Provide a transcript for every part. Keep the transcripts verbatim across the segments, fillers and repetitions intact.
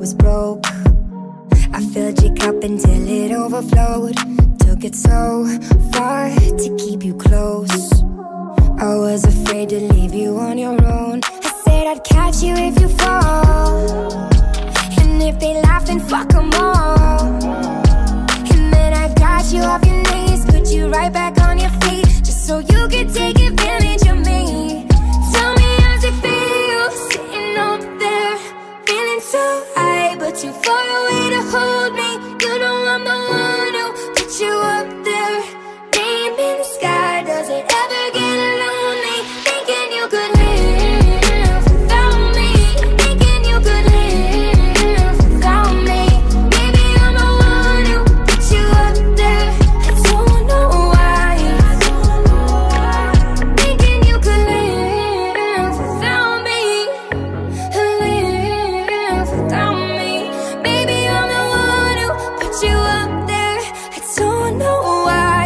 was broke. I filled your cup until it overflowed. Took it so far to keep you close. I was afraid to leave you on your own. I said I'd catch you if you fall, and if they laugh then fuck them all. And then I got you off your knees, put you right back on your feet, just so you could take advantage of me. Tell me how's it feel, sitting up there, feeling so high, but too far away to hold me. You know I'm the one who put you up there, name in the sky. Does it ever get lonely, thinking you could live without me, thinking you could live without me? Maybe I'm the one who put you up there, I don't know why, thinking you could live without me, live without me. Maybe I'm the one who put you up there, I don't know why.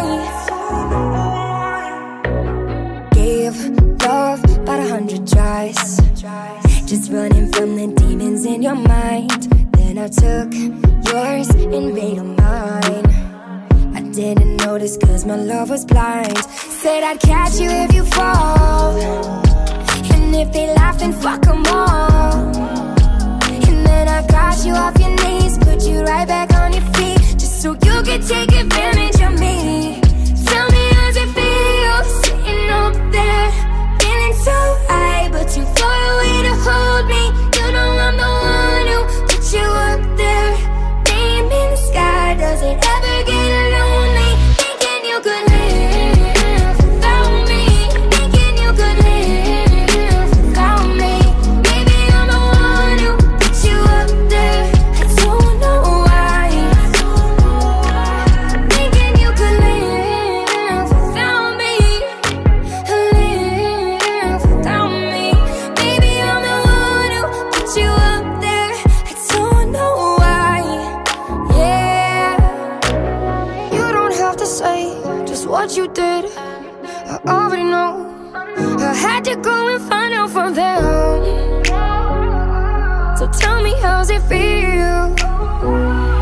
Gave love about a hundred tries, just running from the demons in your mind. Then I took yours and made them mine. I didn't notice cause my love was blind. Said I'd catch you if you fall, and if they laugh then fuck them all. And then I got you off your knees, put you right back on your feet, just so you could take advantage of me. Tell me how's it feel, sitting up there, feeling so high, but too far away to hold me. You know I'm the one who put you up there, name in the sky. Does it ever get lonely, thinking you could live without me, thinking you could live without me? Maybe I'm the one who put you up there, I don't know why, thinking you could live without me, live without me. Maybe I'm the one who put you up there, I don't know why. Yeah, you don't have to say just what you did, I already know. I had to go and find out from them. So tell me how's it feel,